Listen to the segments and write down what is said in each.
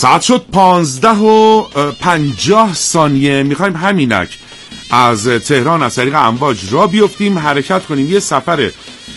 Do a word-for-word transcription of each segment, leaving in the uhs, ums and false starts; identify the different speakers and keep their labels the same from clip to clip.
Speaker 1: ساعت شد پانزده و پنجاه ثانیه. میخوایم همینک از تهران از طریق امواج را بیفتیم، حرکت کنیم، یه سفر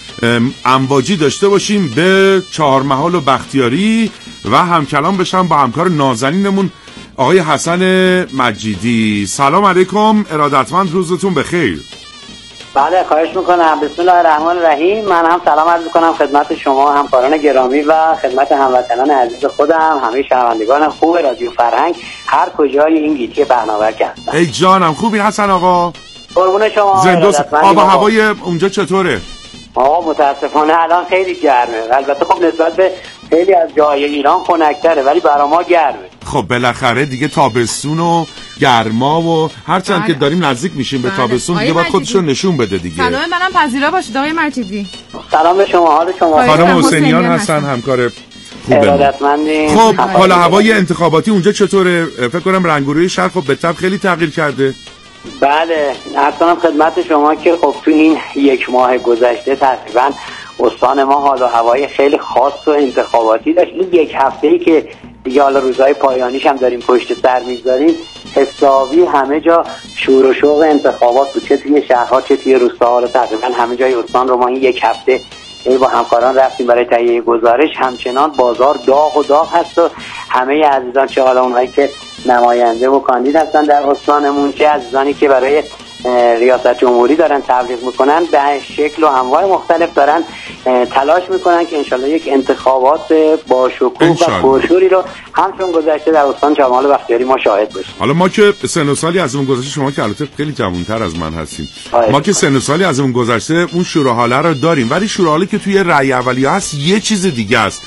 Speaker 1: امواجی داشته باشیم به چهارمحال و بختیاری و همکلام بشم با همکار نازنینمون آقای حسن مجیدی. سلام علیکم، ارادتمند، روزتون بخیر.
Speaker 2: بله خواهش میکنم. بسم الله الرحمن الرحیم. من هم سلام عرض میکنم خدمت شما همکاران گرامی و خدمت هموطنان عزیز خودم، همه شنوندگان خوب رادیو فرهنگ هر کجای این گیتی برنامه هستن.
Speaker 1: ای جانم، خوبین حسن آقا؟
Speaker 2: قربون شما.
Speaker 1: زندوس. آب و هوای اونجا چطوره؟
Speaker 2: آقا متاسفانه الان خیلی گرمه. البته خب نسبت به خیلی از جای ایران خنک‌تره ولی برای ما گرمه.
Speaker 1: خب بالاخره دیگه تابستون و گرما و هرچند بله. که داریم نزدیک میشیم به تابستون دیگه باید خودشون نشون بده دیگه.
Speaker 3: سلام منم پذیرا باشید آقای مجیدی.
Speaker 2: سلام به شما، حال شما؟
Speaker 1: خانم حسینیان هستن همکار خوبه. خب حالا هوای انتخاباتی اونجا چطوره؟ فکر کنم رنگ‌وروی شهر خب به طب خیلی تغییر کرده.
Speaker 2: بله اصلا خدمت شما که خب تو این یک ماه گذشته تقریبا استان ما حال و هوای خیلی خاص و انتخاباتی داشت. این یک هفته‌ای که دیگه حالا روزهای پایانیش هم داریم پشت سر میگذاریم، حسابی همه جا شور و شوق انتخابات بود، چه توی شهرها چه توی روستاها. تقریبا همه جای استان رو ما این یک هفته با همکاران رفتیم برای تهیه گزارش. همچنان بازار داغ و داغ هست و همه عزیزان، چه حالا اونهایی که نماینده و کاندید هستن در استانمون، چه عزیزانی که برای ریاست جمهوری دارن تبلیغ میکنن، به شکل و انواع مختلف دارن تلاش میکنن که انشالله یک انتخابات با شکوه و پرشوری رو همچون گذشته در استان چهارمحال و بختیاری ما شاهد باشیم.
Speaker 1: حالا ما که سن و سالی از اون گذشته، شما که البته خیلی جوان‌تر از من هستین، ما که سن و سالی از اون گذشته اون شورای رو داریم، ولی شورای که توی رأی اولیه هست یه چیز دیگه است.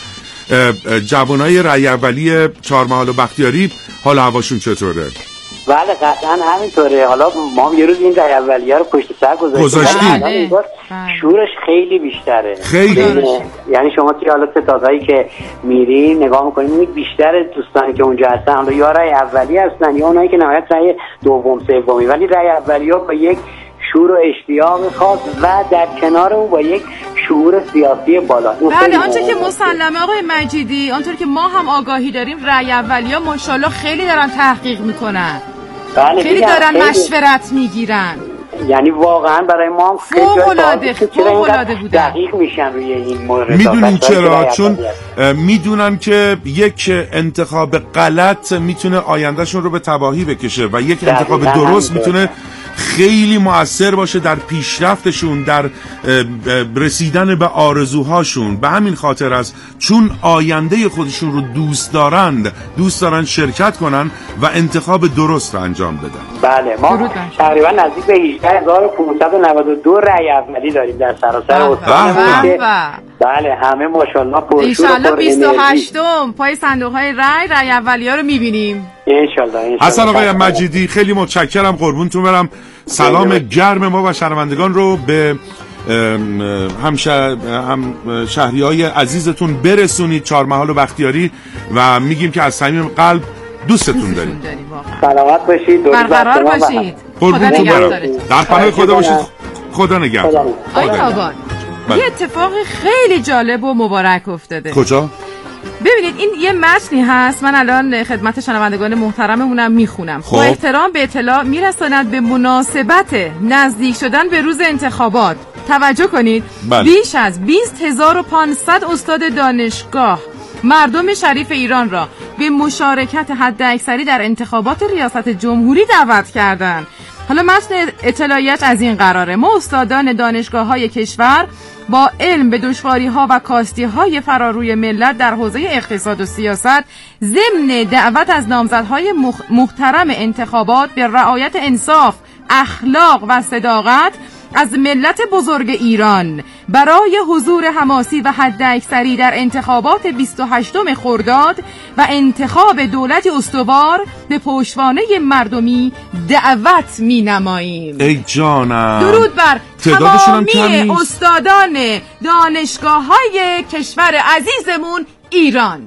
Speaker 1: جوانای رأی اولیه چهارمحال و بختیاری حال هواشون چطوره؟
Speaker 2: بله قطعا همینطوره. حالا ما یه روز این رأی اولیه رو پشت سر گذاشتیم، شورش خیلی بیشتره.
Speaker 1: خیلی
Speaker 2: یعنی شما که حالا ستادهایی که میری نگاه میکنید میبینید بیشتر دوستانی که اونجا هستن حالا یا رأی اولیه هستن یا اونایی که نهایت رأی دوم سومی، ولی رأی اولیه با یک شور و اشتیاق خاص و در کنار اون با یک شعور سیاسی بالا.
Speaker 3: بله آنچه که مسلمه آقای مجیدی، آنطور که ما هم آگاهی داریم رأی اولیه ماشاءالله خیلی دارن تحقیق میکنن.
Speaker 2: بله
Speaker 3: خیلی دارن خیلی مشورت میگیرن.
Speaker 2: یعنی واقعا برای ما خیلی
Speaker 3: فوق‌العاده فوق‌العاده بودن.
Speaker 2: دقیق میشن روی این مورد.
Speaker 1: میدونین چرا؟ چون میدونن که یک انتخاب غلط میتونه آیندهشون رو به تباهی بکشه و یک انتخاب درست میتونه خیلی مؤثر باشه در پیشرفتشون، در رسیدن به آرزوهاشون. به همین خاطر است چون آینده خودشون رو دوست دارند، دوست دارن شرکت کنن و انتخاب درست رو انجام بدن.
Speaker 2: بله ما تقریبا نزدیک به هجده هزار و پانصد و نود و دو رأی اولی داریم در سراسر استان. بله همه ماشاءالله پرشور. ان شاءالله
Speaker 3: بیست و هشتم پای صندوق های رأی رأی اولیه رو می‌بینیم.
Speaker 2: ان شاءالله.
Speaker 1: حسن آقای مجیدی خیلی متشکرم، قربونتون برم. سلام گرم ما و شنوندگان رو به هم, هم شهریای عزیزتون برسونید چهارمحال و بختیاری و میگیم که از صمیم قلب دوستتون داریم.
Speaker 2: سلامت باشید،
Speaker 3: برقرار باشید، خدا نگهدارتون.
Speaker 1: در پناه خدا باشید، خدا نگهدار.
Speaker 3: آقای آباد یه اتفاق خیلی جالب و مبارک افتاده.
Speaker 1: کجا؟
Speaker 3: ببینید این یه متنی هست، من الان خدمت شنوندگان محترممونم میخونم. با احترام به اطلاع میرساند به مناسبت نزدیک شدن به روز انتخابات. توجه کنید بله. بیش از بیست هزار و پانصد استاد دانشگاه مردم شریف ایران را به مشارکت حداکثری در انتخابات ریاست جمهوری دعوت کردند. حالا متن اطلاعیت از این قراره: ما استادان دانشگاه‌های کشور با علم به دشواری‌ها و کاستی‌های فراروی ملت در حوزه اقتصاد و سیاست ضمن دعوت از نامزدهای محترم انتخابات به رعایت انصاف، اخلاق و صداقت از ملت بزرگ ایران برای حضور حماسی و حداکثری در انتخابات بیست و هشتم خرداد و انتخاب دولت استوار به پشتوانه مردمی دعوت می‌نماییم.
Speaker 1: ای جانم،
Speaker 3: درود بر تمامی استادان دانشگاه‌های کشور عزیزمون ایران.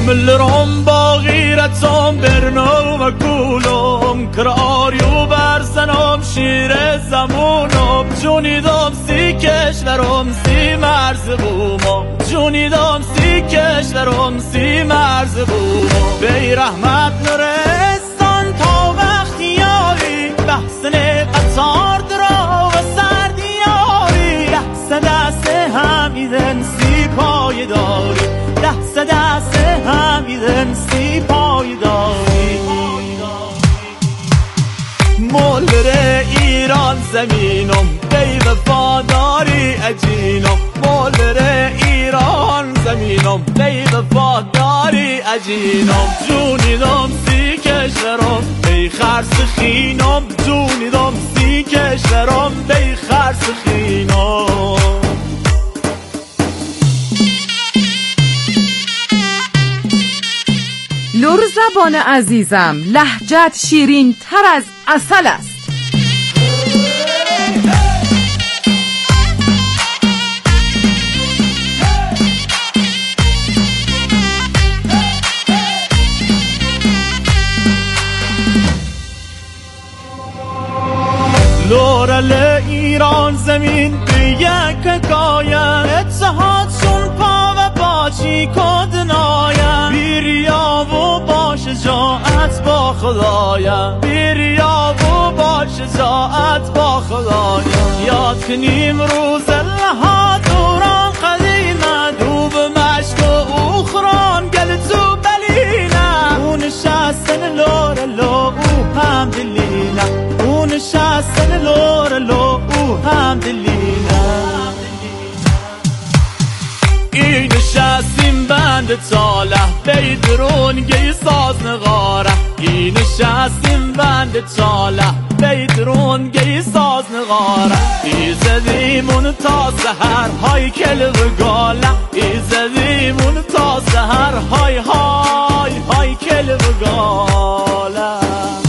Speaker 4: ملرم با غیرتم برنو و گولم کرآریو برزنم شیر زمونم جونیدم سی کشورم سی مرز بومم جونیدم سی کشورم سی مرز بومم بی رحمت نورستان تا وقتی یاری بحثن قطار درا و سردیاری دست دست همیدن سی پای داری دست دست همیدن سی پای داری مولر ایران زمینم بی وفاداری اجینم مولر ایران زمینم بی وفاداری اجینم جونیدم سی کشورم بی خرس خینم جونیدم سی کشورم بی خرس خینم
Speaker 3: لور زبان عزیزم لهجت شیرین تر از عسل است.
Speaker 4: لورل ایران زمین به یک حکایت اتحادشون پا و باچی کدنایم بیریا و با شجاعت با خدایم بیریا و با شجاعت با خدایم یاد کنیم روز لها دوران قدیمه دوب مشک و اوخران گل تو بلینه اون شستن لورلو او هم دلینه اون شستن لورلو او هم دلینه این شستیم بند تاله بیدرون گی ساز نغاره این شستیم بند تاله بیدرون گی ساز نغاره ایزدیمون تا سهر های کل و گاله ایزدیمون تا سهر های های های کل و گاله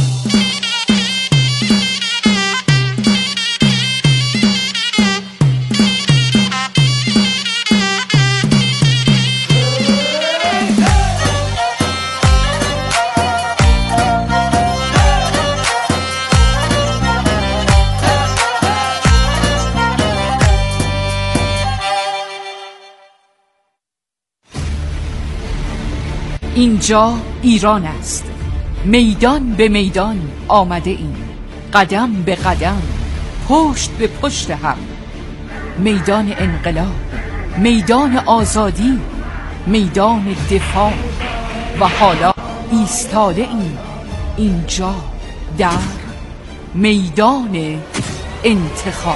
Speaker 5: اینجا ایران است. میدان به میدان آمده ایم، قدم به قدم، پشت به پشت هم. میدان انقلاب، میدان آزادی، میدان دفاع و حالا ایستاده ایم اینجا در میدان انتخاب.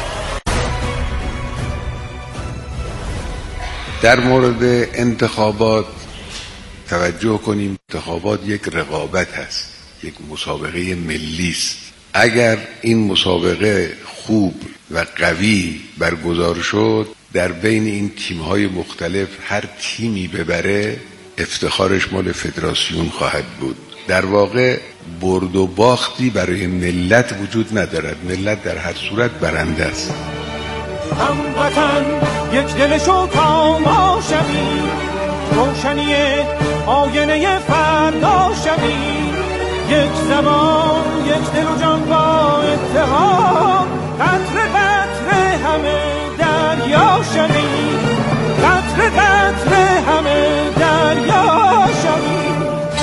Speaker 6: در مورد انتخابات توجه کنیم، انتخابات یک رقابت هست، یک مسابقه ملی است. اگر این مسابقه خوب و قوی برگزار شد، در بین این تیم‌های مختلف هر تیمی ببره افتخارش مال فدراسیون خواهد بود. در واقع برد و باختی برای ملت وجود ندارد، ملت در هر صورت برنده است.
Speaker 7: هموطن یک دل شو تا ما شویم، روشنی آینه فردا شویم، یک زبان یک دل و جان با اتحاد، قطره قطره همه دریا شویم، قطره قطره همه دریا شویم.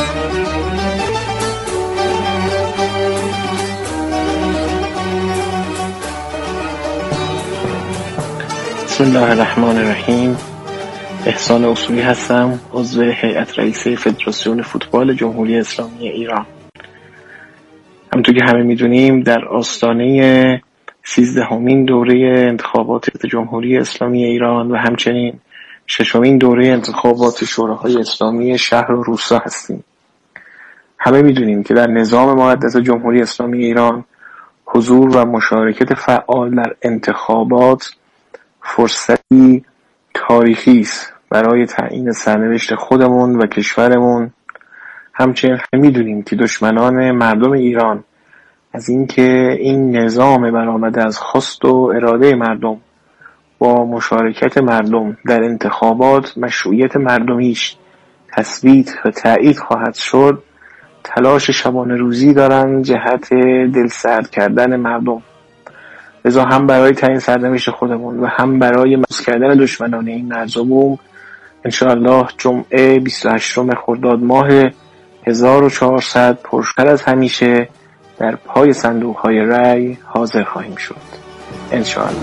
Speaker 8: بسم الله الرحمن الرحیم. احسان اصولی هستم، عضو هیئت رئیسه فدراسیون فوتبال جمهوری اسلامی ایران. همونطور که همه میدونیم در آستانه سیزدهمین دوره انتخابات جمهوری اسلامی ایران و همچنین ششمین دوره انتخابات شوراهای اسلامی شهر و روستا هستیم. همه میدونیم که در نظام مقدس جمهوری اسلامی ایران حضور و مشارکت فعال در انتخابات فرصتی تاریخی است برای تعیین سرنوشت خودمون و کشورمون. همچنین میدونیم که دشمنان مردم ایران از اینکه این نظام برآمده از خواست و اراده مردم با مشارکت مردم در انتخابات مشروعیت مردمیش تثبیت و تایید خواهد شد تلاش شبانه روزی دارن جهت دلسرد کردن مردم. لذا هم برای تعیین سرنوشت خودمون و هم برای مضبوط کردن دشمنان این مرز و بوم انشاءالله جمعه بیست و هشتم خرداد ماه هزار و چهارصد پرشتر از همیشه در پای صندوق های رای حاضر خواهیم شد انشاءالله.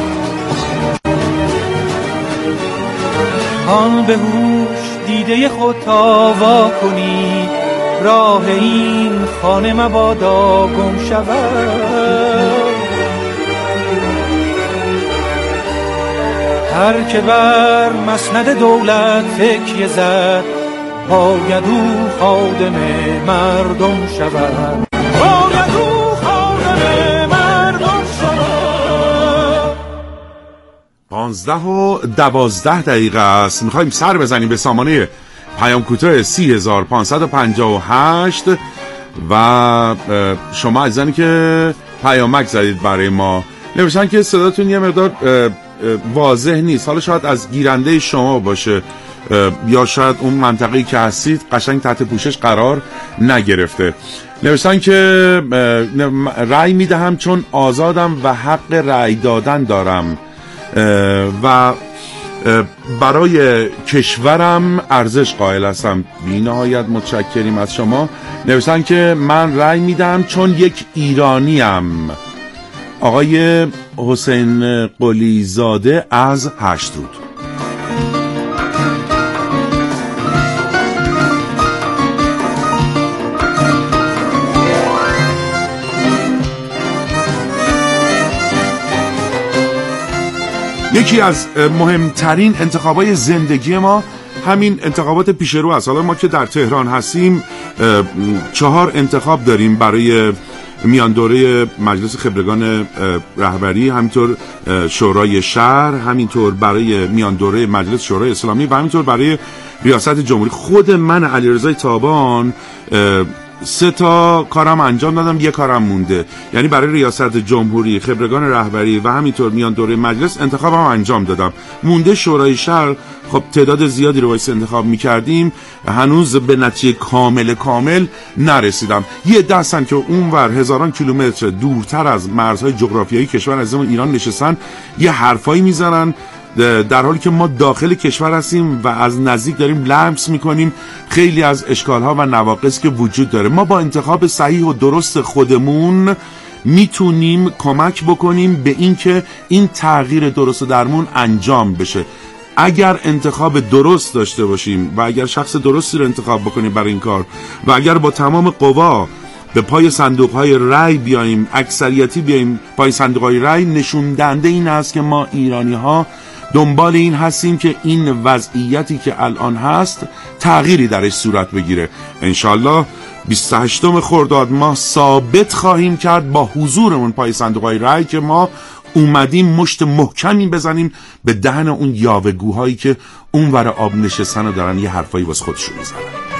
Speaker 7: آن به هوش دیده خود تاوا کنید، راه این خانه مبادا گم شود. هر که بر مسند دولت تکیه زد، باید او خادم مردم شود. باید او خادم مردم شود.
Speaker 1: پانزده و دوازده دقیقه است. میخواییم سر بزنیم به سامانه پیام کوتاه سی هزار پانصد و پنجاه و هشت و شما عزیزانی که پیامک زدید برای ما نوشتن که صداتون یه مقدار واضح نیست. حالا شاید از گیرنده شما باشه یا شاید اون منطقه‌ای که هستید قشنگ تحت پوشش قرار نگرفته. نوشتن که رأی میدهم چون آزادم و حق رأی دادن دارم و برای کشورم ارزش قائل هستم. بی نهایت متشکریم از شما. نوشتن که من رأی میدم چون یک ایرانیم. آقای حسین قلی زاده از هشترود. یکی از مهمترین انتخابات زندگی ما همین انتخابات پیش رو است. حالا ما که در تهران هستیم چهار انتخاب داریم برای میان دوره مجلس خبرگان رهبری، همینطور شورای شهر، همینطور برای میان دوره مجلس شورای اسلامی و همینطور برای ریاست جمهوری. خود من علیرضا تابان سه تا کارم انجام دادم، یک کارم مونده. یعنی برای ریاست جمهوری، خبرگان رهبری و همینطور میان دوره مجلس انتخابم انجام دادم. مونده شورای شهر. خب تعداد زیادی رو واسه انتخاب می‌کردیم، هنوز به نتیجه کامل کامل نرسیدم. یه دستن که اونور هزاران کیلومتر دورتر از مرزهای جغرافیایی کشور عزیزمون ایران نشستن، یه حرفایی میزنن در حالی که ما داخل کشور هستیم و از نزدیک داریم لمس میکنیم خیلی از اشکالها و نواقص که وجود داره. ما با انتخاب صحیح و درست خودمون میتونیم کمک بکنیم به این که این تغییر درست درمون انجام بشه. اگر انتخاب درست داشته باشیم و اگر شخص درستی رو انتخاب بکنیم برای این کار و اگر با تمام قوا به پای صندوق‌های رای بیاییم، اکثریتی بیاییم پای صندوق‌های رای، نشون دهنده این است که ما ایرانی‌ها دنبال این هستیم که این وضعیتی که الان هست تغییری درش صورت بگیره. انشالله بیست و هشتم خرداد ماه ثابت خواهیم کرد با حضورمون پای صندوق‌های رای که ما اومدیم مشت محکمی بزنیم به دهن اون یاوه‌گوهایی که اونور آب نشستن و دارن یه حرفایی واسه خودشون میزنن.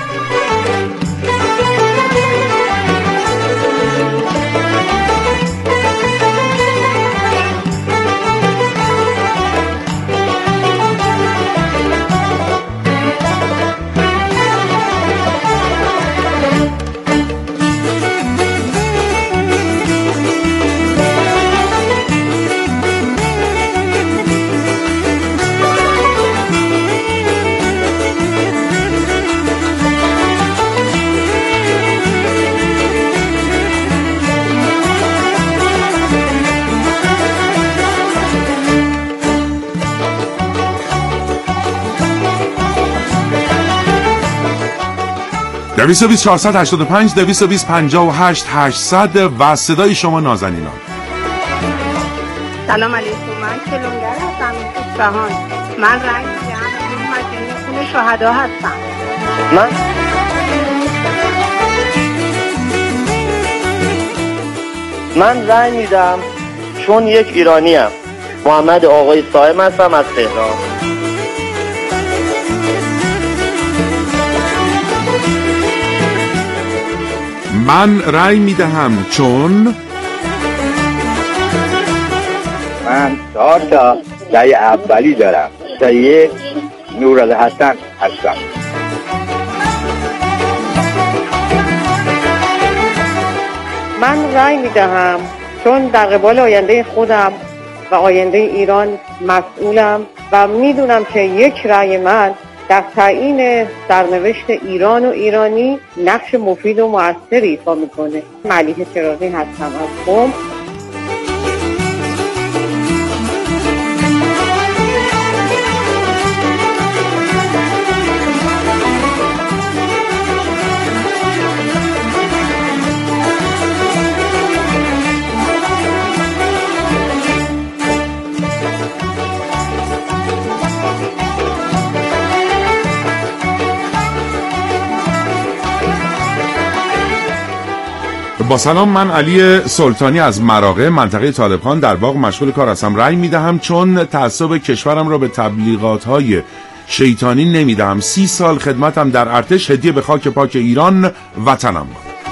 Speaker 1: دویست و بیست چهارصد و هشتاد و پنج دویست و بیست پنجاه و هشت هشتصد و صدای شما نازنینان.
Speaker 9: سلام علیکم، من کلونگر هستم اصفهان. من رنگ میدم مجموعه خون شهدا هستم.
Speaker 10: من من رنگ میدم چون یک ایرانی ام. محمد آقای صائم هستم از تهران.
Speaker 1: من رأی میدهم چون
Speaker 11: من چهار تا رأی اولی دارم. تا یک نورالحسن هستم.
Speaker 9: من رأی میدهم چون در قبال آینده خودم و آینده ایران مسئولم و میدونم که یک رأی من در تعیین سرنوشت ایران و ایرانی نقش مفید و مؤثری ایفا میکنه. ملیحه چراغی هستم از قم.
Speaker 1: با سلام، من علی سلطانی از مراغه منطقه طالبخان در باغ مشغول کار هستم. رأی میدهم چون تعصب کشورم را به تبلیغات‌های شیطانی نمیدهم. سی سال خدمتم در ارتش هدیه به خاک پاک ایران وطنم.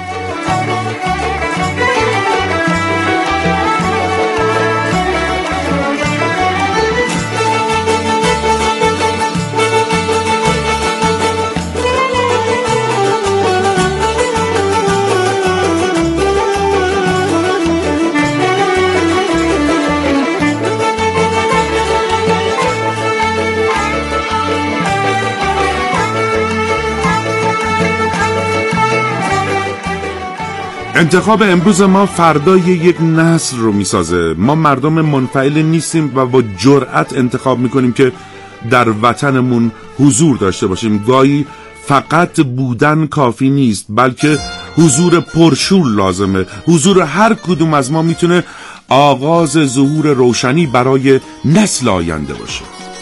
Speaker 1: انتخاب امروز ما فردای یک نسل رو میسازه. ما مردم منفعل نیستیم و با جرأت انتخاب میکنیم که در وطنمون حضور داشته باشیم. گاهی فقط بودن کافی نیست، بلکه حضور پرشور لازمه. حضور هر کدوم از ما میتونه آغاز ظهور روشنی برای نسل آینده باشه.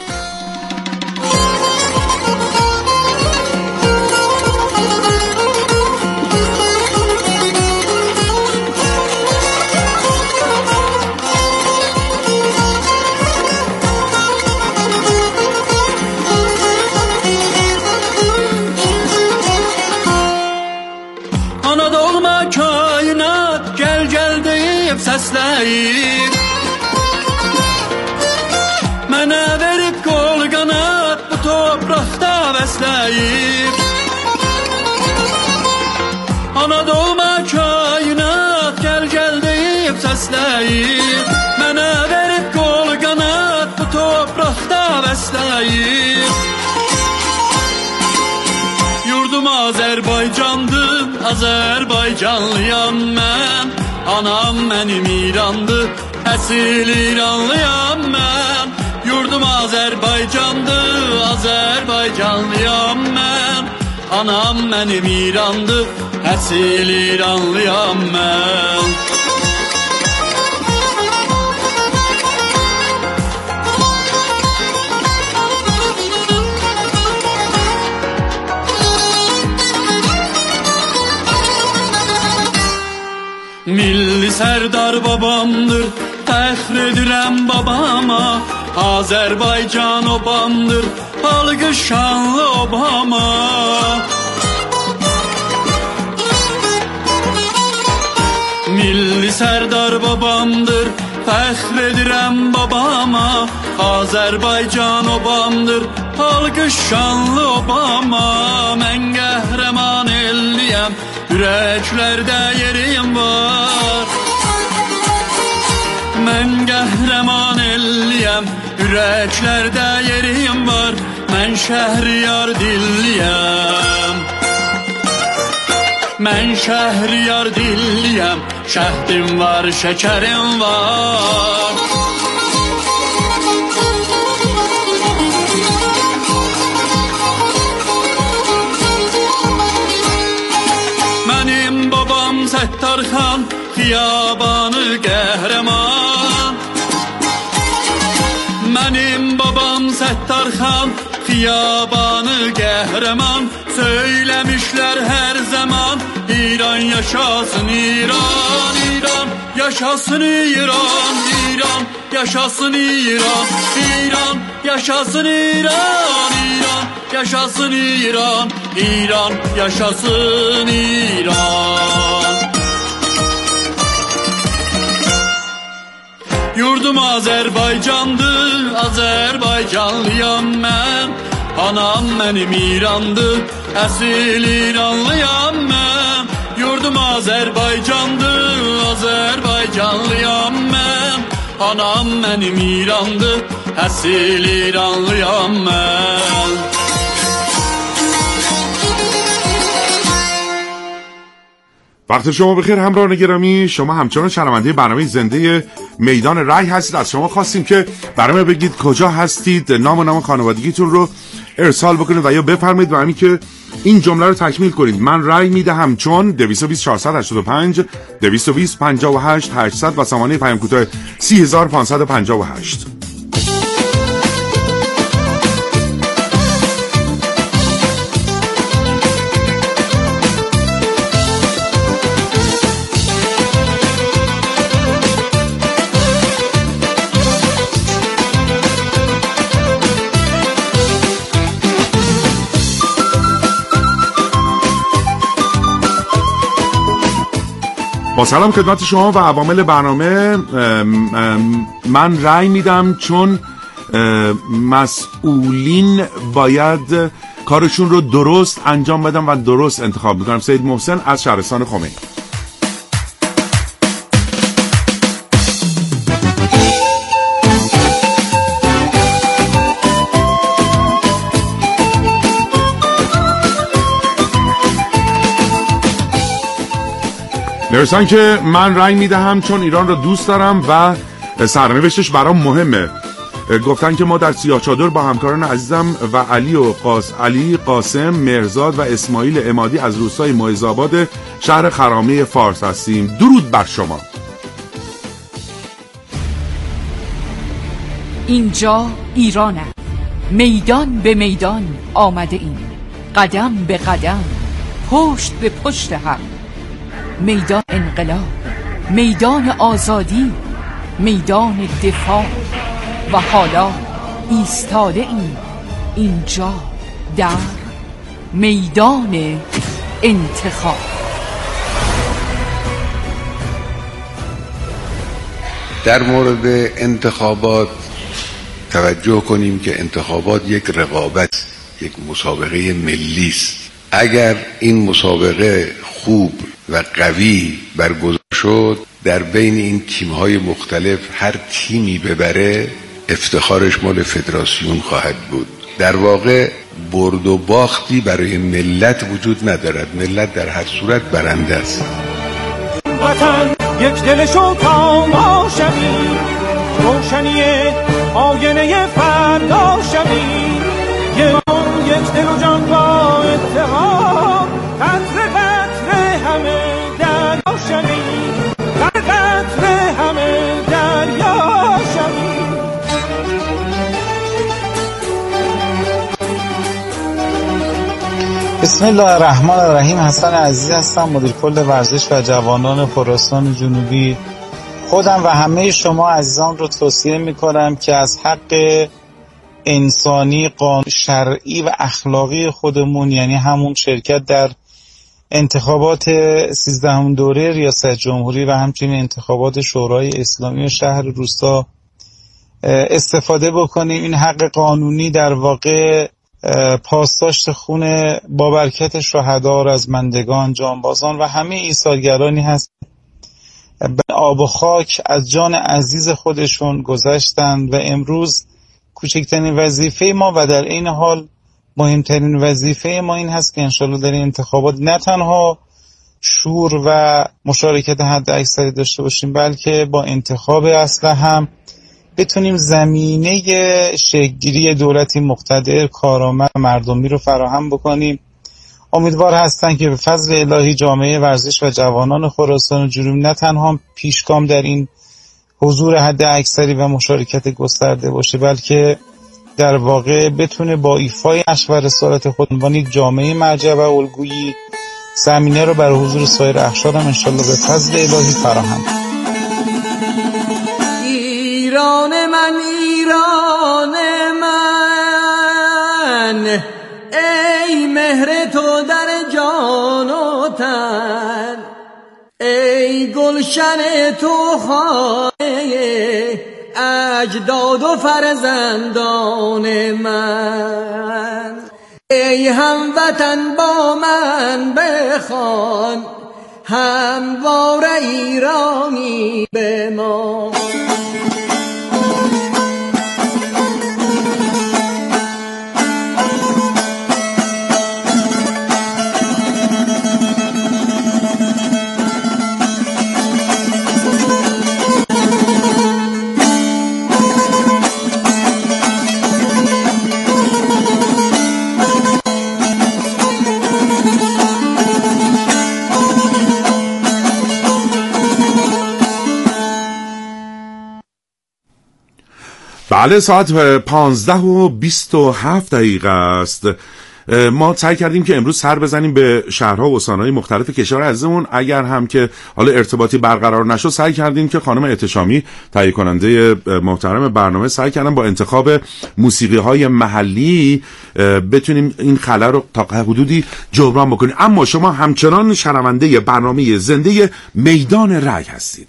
Speaker 12: Səsləyib mənə verib qol qanat, bu topraqda bəsləyib. Ana doğma kainat gəl gəl deyib səsləyib mənə verib qol qanat, bu topraqda bəsləyib. Yurdum Azərbaycandır, Azərbaycanlıyam mən. Anam mənim İrandır, əsil İranlıyam mən. Yurdum Azərbaycandır, Azərbaycanlıyam mən. Anam mənim İrandır, əsil İranlıyam mən. Milli Sərdar babamdır, fəxr edirəm babama. Azərbaycan obamdır, alqış şanlı Obama. Milli Sərdar babamdır, fəxr edirəm babama. Azərbaycan obamdır, alqış şanlı Obama. Mən qəhrəman elliyəm, ürəklərdə yerim var. Mən qəhrəman elliyəm, ürəklərdə yerim var. Mən Şəhriyar dilliyəm, mən Şəhriyar dilliyəm. Şəhdim var, şəkərim var. Səttarxan xiyabanı qəhrəman. Mənim babam Səttarxan xiyabanı qəhrəman. Söyləmişlər hər zaman İran yaşasın İran, İran yaşasın İran, İran yaşasın İran, İran yaşasın İran, İran yaşasın İran, İran yaşasın İran. Yurdum Azərbaycandır, Azərbaycanlıyam mən. Anam mənim İrandır, əsil İranlıyam mən. Yurdum Yurdum Azərbaycandır, Azərbaycanlıyam mən. Anam mənim İrandır, əsil İranlıyam mən.
Speaker 1: وقت شما بخیر همراهان گرامی. شما همچنان شنونده برنامه زنده میدان رای هستید. از شما خواستیم که برنامه بگید کجا هستید، نام و نام خانوادگیتون رو ارسال بکنید و یا بفرمایید و همین که این جمله رو تکمیل کنید: من رای میدهم چون دویست و بیست چهارصد و هشتاد و پنج دویست و بیست پنجاه و هشت هشتصد و سامانه پیام کوتاه سی هزار و پانصد و پنجاه و هشت. با سلام خدمت شما و عوامل برنامه. من رأی میدم چون مسئولین باید کارشون رو درست انجام بدن و درست انتخاب بکنم. سید محسن از شهرستان خمینی. نوشتن که من رأی میدهم چون ایران را دوست دارم و سرنوشتش برام مهمه. گفتن که ما در سیاه چادر با همکاران عزیزم و علی و قاس علی قاسم مهرزاد و اسماعیل عمادی از روستای معز‌آباد شهر خرامه فارس هستیم. درود بر شما.
Speaker 5: اینجا ایرانه، میدان به میدان آمده ایم، قدم به قدم، پشت به پشت هم، میدان انقلاب، میدان آزادی، میدان دفاع و حالا ایستاده ایم اینجا در میدان انتخاب.
Speaker 6: در مورد انتخابات توجه کنیم که انتخابات یک رقابت، یک مسابقه ملی است. اگر این مسابقه خوب و قوی برگزار شد، در بین این تیم‌های مختلف هر تیمی ببره افتخارش مال فدراسیون خواهد بود. در واقع برد و باختی برای ملت وجود ندارد، ملت در هر صورت برنده است.
Speaker 7: وطن یک دلشو تا ما شویم، روشنی آینه فردا شویم، یک دل و جان با اتحاد، قطره قطره همه دریا شویم، قطره قطره همه دریا شویم.
Speaker 13: بسم الله الرحمن الرحیم. حسن عزیز هستم، مدیر کل ورزش و جوانان خراسان جنوبی. خودم و همه شما عزیزان رو توصیه میکنم که از حق انسانی، قانون شرعی و اخلاقی خودمون، یعنی همون شرکت در انتخابات سیزدهم دوره ریاست جمهوری و همچنین انتخابات شورای اسلامی و شهر روستا استفاده بکنیم. این حق قانونی در واقع پاسداشت خون بابرکت شهدا، رزمندگان، جانبازان و همه ایثارگرانی هست به آب و خاک از جان عزیز خودشون گذشتند و امروز کوچکترین وظیفه ما و در این حال مهمترین وظیفه ما این هست که انشالله در این انتخابات نه تنها شور و مشارکت حد اکثری داشته باشیم، بلکه با انتخاب اصلا هم بتونیم زمینه شکل‌گیری دولتی مقتدر، کارآمد، مردمی رو فراهم بکنیم. امیدوار هستن که به فضل الهی جامعه ورزش و جوانان خراسان جنوبی نه تنها پیشگام در این حضور حد اکثری و مشارکت گسترده باشه، بلکه در واقع بتونه با ایفای نقش و رسالت خود عنوان یک جامعه مرجع و الگویی زمینه رو برای حضور سایر اقشار هم انشالله به فضل الهی فراهم.
Speaker 14: ایران من، ایران من، ای مهر تو در جان و تن، ای گلشن تو خانه اجداد و فرزندان من، ای هموطن با من بخوان هموار ایرانی به ما.
Speaker 1: بله، ساعت پانزده و بیست و هفت دقیقه است. ما سعی کردیم که امروز سر بزنیم به شهرها و استانهای مختلف کشور عزیزمون. اگر هم که حالا ارتباطی برقرار نشد، سعی کردیم که خانم اعتشامی تهیه کننده محترم برنامه سعی کردن با انتخاب موسیقی های محلی بتونیم این خلأ رو تا حدودی جبران بکنیم. اما شما همچنان شنونده برنامه زنده میدان رأی هستید.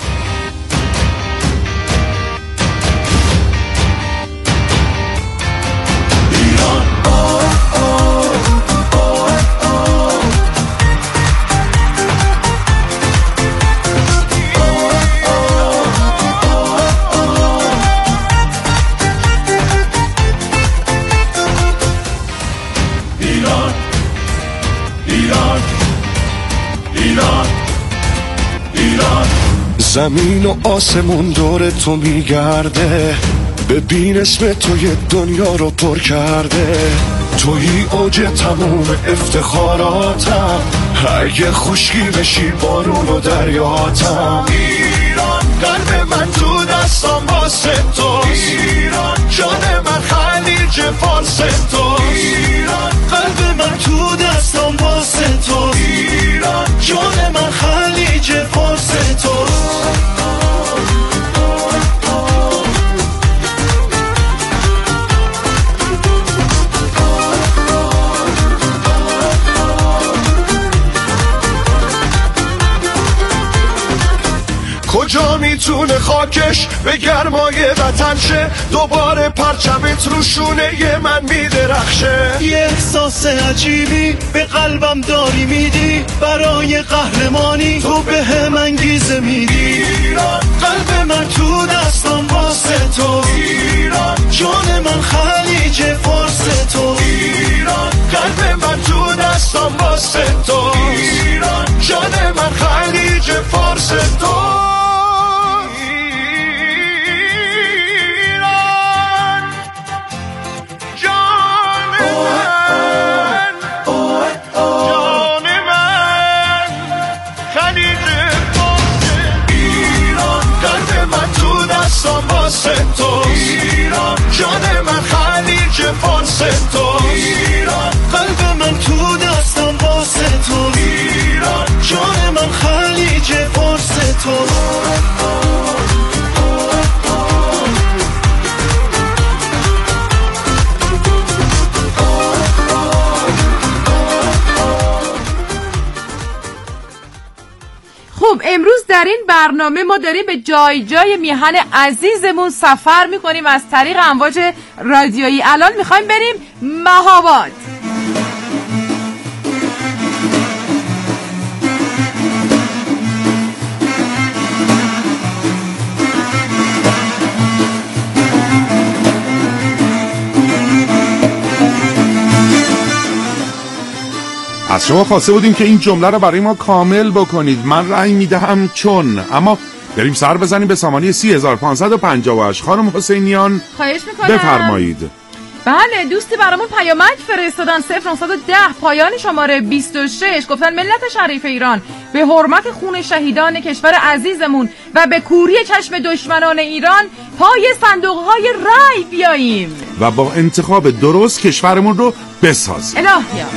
Speaker 15: زمین و آسمون دور تو میگرده، ببین اسم تو یه دنیا رو پر کرده. تویی اوج تموم افتخاراتم، اگه خشکی بشی بارون و دریاتم. ایران قلب من تو دستم واسه توست، ایران جان من خلیج فارس توست، ایران قلب من تو دستم واسه توست، ایران جان من خلیج فارس توست. کجا میتونه خاکش به گرمای وطن شه، دوباره پرچمت رو شونه من میدرخشه.
Speaker 16: یه احساس عجیبی به قلبم داری میدی، برای قهرمانی تو به هم انگیزه میدی.
Speaker 15: ایران قلب من تو دستم واسه تو، ایران جان من خلیج فارس تو، ایران قلب من تو دستم واسه تو، ایران جان من خلیج فارس تو. ایران جان من خلیج فارس تو، ایران قلب من تو دستم واسه تو، ایران جان من خلیج فارس تو.
Speaker 3: خب امروز در این برنامه ما داریم به جای جای میهن عزیزمون سفر میکنیم از طریق امواج رادیویی. الان میخوایم بریم مهاباد.
Speaker 1: از شما خواسته بودیم که این جمله رو برای ما کامل بکنید. من رأی میدهم چون. اما بریم سر بزنیم به سامانه سی هزار و پانصد و پنجاه و هشت. خانم حسینیان
Speaker 3: خواهش میکنم
Speaker 1: بفرمایید.
Speaker 3: بله، دوستی برامون پیامک فرستادن صفر نهصد و ده پایان شماره بیست و شش. گفتن ملت شریف ایران به حرمت خون شهیدان کشور عزیزمون و به کوری چشم دشمنان ایران پای صندوق‌های رای بیاییم
Speaker 1: و با انتخاب درست کشورمون رو بسازیم.
Speaker 3: الهیا